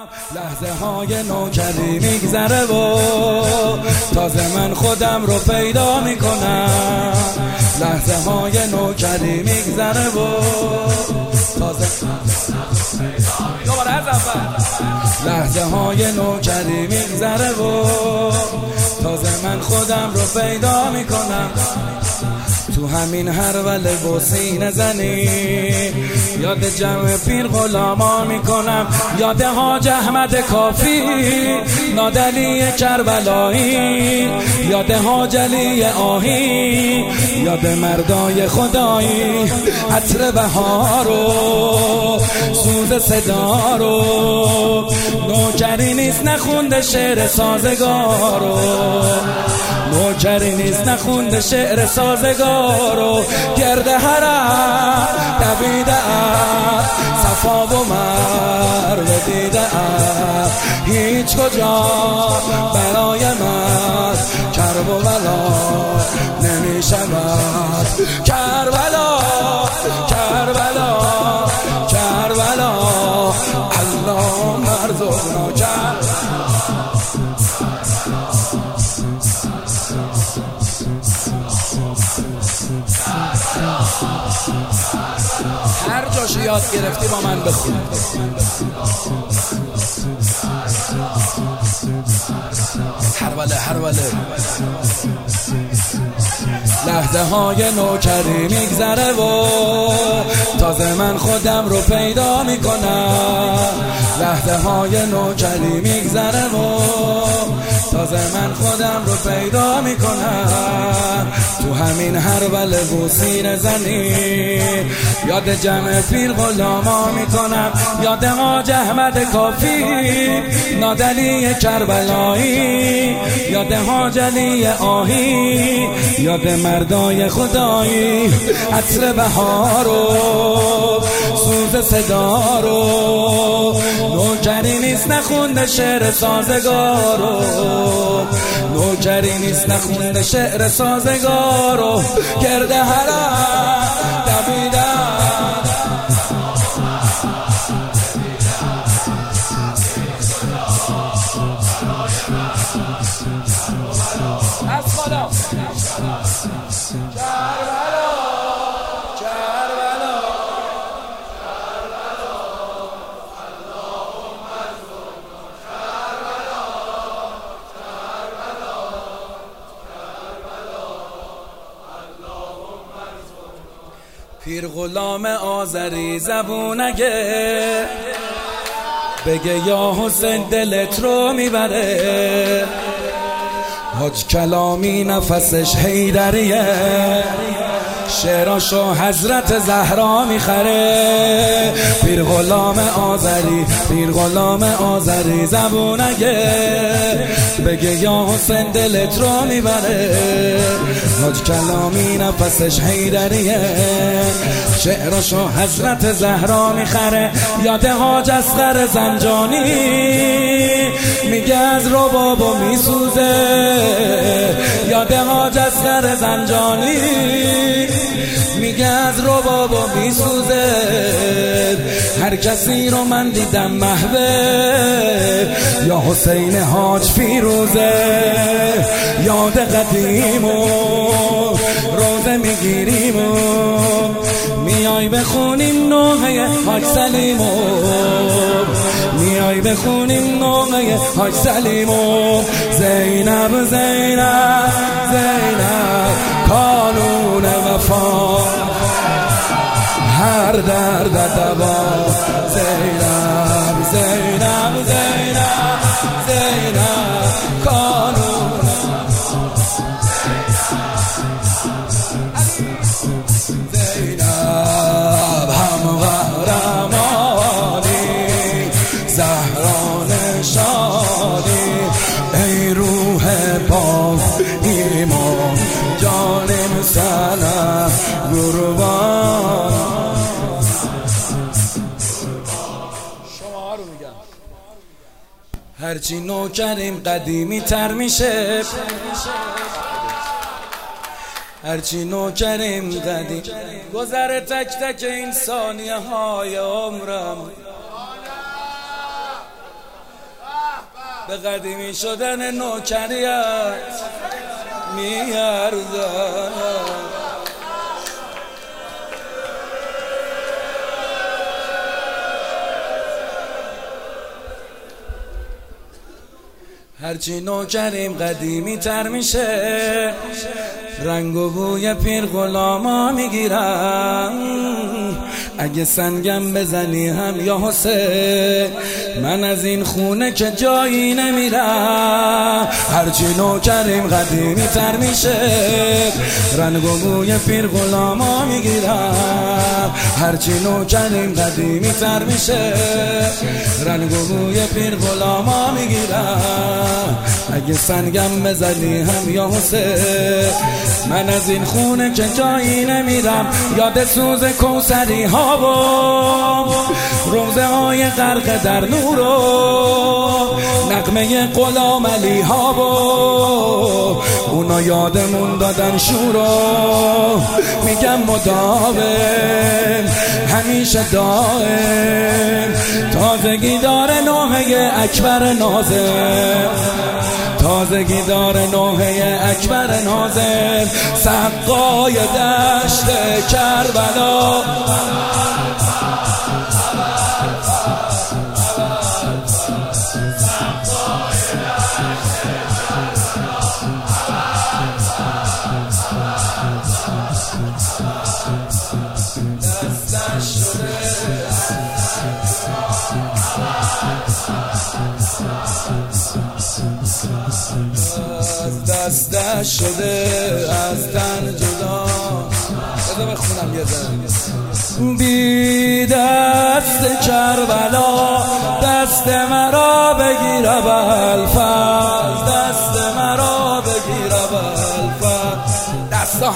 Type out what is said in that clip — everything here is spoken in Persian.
لحظه های نوکری میگذره و تازه من خودم رو پیدا میکنم. لحظه های نوکری میگذره و تازه لحظه های نوکری میگذره و تازه من خودم رو پیدا میکنم. تو همین هرول بوسین زنی یاد جمع پیر غلاما میکنم. یاد حاج احمد کافی نادلی کربلایی، یاد حاج علی آهی، یاد مردای خدایی. عطر بهار و سوز صدا رو نوکری نیست نخونده شعر سازگارو. نوکری نیست نخونده شعر سازگارو. گرد حرم دویده صفا و مروه دیده هیچ کجا برای من کرب و بلا نمی شود. کربلا کربلا کربلا الله مرزقنا کربلا. هر جاشو یاد گرفتی با من بخون. هروله لحظه های نوکری میگذره و تازه من خودم رو پیدا میکنم. لحظه های نوکری میگذره و تازه من خودم رو پیدا میکنم. تو همین هرول بوسین زنی یاد جمع پیر غلاما میکنم. یاد حاج احمد کافی نادلی کربلایی، یاد حاج علی آهی، یاد مردای خدایی. عطر بهار و سوز صدا رو نوکری نیست نخونده شعر سازگارو. نوکری نیست نخونده شعر سازگارو. گرد حرم دویدم از خدا پیر غلام آذری زبونگه بگه یا حسین دلت رو میبره. حاج کلامی نفسش حیدریه، شعراشو حضرت زهرا میخره. پیر غلام آذری، پیر غلام آذری زبونگه بگه یا حسین دلت رو میبره. حاج کلامی نفسش حیدریه، شعراشو حضرت زهرا میخره. یاد حاج اصغر زنجانی میگه از ربابو میسوزه. یاد حاج اصغر زنجانی میگه از ربابو میسوزه. هر کسی رو من دیدم محوه یا حسین حاج فیروزه. یاد قدیم و روزه میگیریم و میای بخونیم نوحه حاج سلیم و میای بخونیم نوحه حاج سلیم و زینب زینب زینب قانون وفا هر درد دوا. زینب زینب زینب زینب قانون زینب هم قهرمانی زهران شادی. ای روح پاک ایمان جانم سلام قربان. شما رو میگم هرچی نوکریم قدیمی تر میشه. هرچی نوکریم قدیم گذر تک تک این ثانیه های عمرم. به قدیمی شدن نوکریت میارزد. هرچی نوکریم قدیمی تر میشه، رنگ و بوی پیر غلاما میگیرم. اگه سنگم بزنی هم یا حسین، من از این خونه که جایی نمیرم. هرچی نوکریم قدیمی تر میشه، رنگ و بوی پیر غلاما میگیرم. هرچی نوکریم قدیمی تر میشه، رنگ و بوی پیر غلاما میگیرم. اگه سنگم بزنی هم یا حسین، من از این خونه که جایی نمیرم. یاد سوز کوثری ها و روزه های غرق در نور و نغمه غلام علی ها و اونا یادمون دادن شورو. میگم مداوم همیشه دائم، تازگی داره نوحه اکبر ناظم، تازگی داره نوحه اکبر ناظم. سقای دشت کربلا، دستش شده از تن جدا. بذار بخونم یه ذره. بی دست کربلا دست مرا بگیر ابوالفضل، دست مرا بگیر ابوالفضل.